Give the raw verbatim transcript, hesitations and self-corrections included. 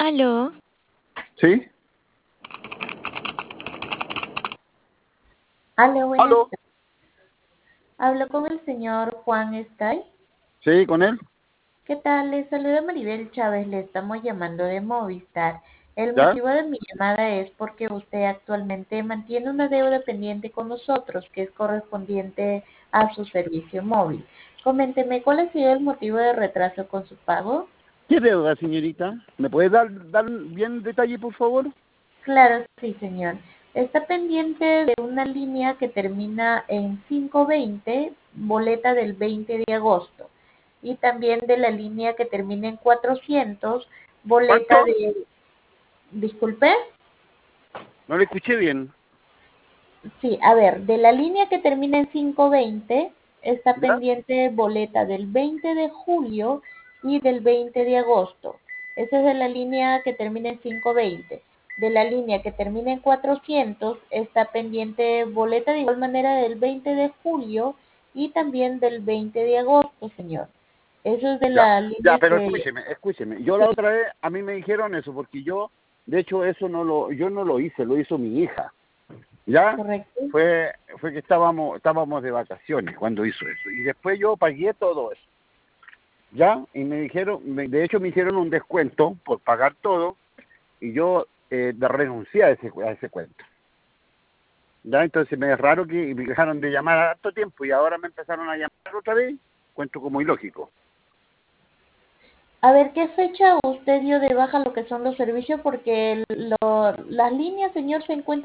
Aló, ¿Sí? Aló, buenas ¿Aló? tardes. Hablo con el señor Juan Sky. ¿Sí, con él? ¿Qué tal? Les saluda Maribel Chávez. Le estamos llamando de Movistar. El ¿Ya? motivo de mi llamada es porque usted actualmente mantiene una deuda pendiente con nosotros que es correspondiente a su servicio móvil. Coménteme, ¿cuál ha sido el motivo de retraso con su pago? ¿Qué deuda, señorita? ¿Me puede dar, dar bien detalle, por favor? Claro, sí, señor. Está pendiente de una línea que termina en quinientos veinte, boleta del veinte de agosto. Y también de la línea que termina en cuatrocientos, boleta ¿Cuánto? de... Disculpe. No le escuché bien. Sí, a ver, de la línea que termina en quinientos veinte, está ¿Ya? pendiente boleta del veinte de julio y del veinte de agosto. Esa es de la línea que termina en quinientos veinte. De la línea que termina en cuatrocientos, está pendiente boleta de igual manera del veinte de julio y también del veinte de agosto, señor. Eso es de Ya, la ya, línea pero que... escúcheme, escúcheme. Yo Sí, la otra vez, a mí me dijeron eso, porque yo, de hecho, eso no lo, yo no lo hice, lo hizo mi hija. ¿Ya? correcto. Fue, fue que estábamos, estábamos de vacaciones cuando hizo eso. Y después yo pagué todo eso. ¿Ya? Y me dijeron, me- de hecho me hicieron un descuento por pagar todo, y yo eh, de- renuncié a ese, a ese cuento. ¿Ya? Entonces me es raro que me dejaron de llamar a harto tiempo y ahora me empezaron a llamar otra vez. Cuento como ilógico. A ver, ¿qué fecha usted dio de baja lo que son los servicios? Porque lo- las líneas, señor, se encuentran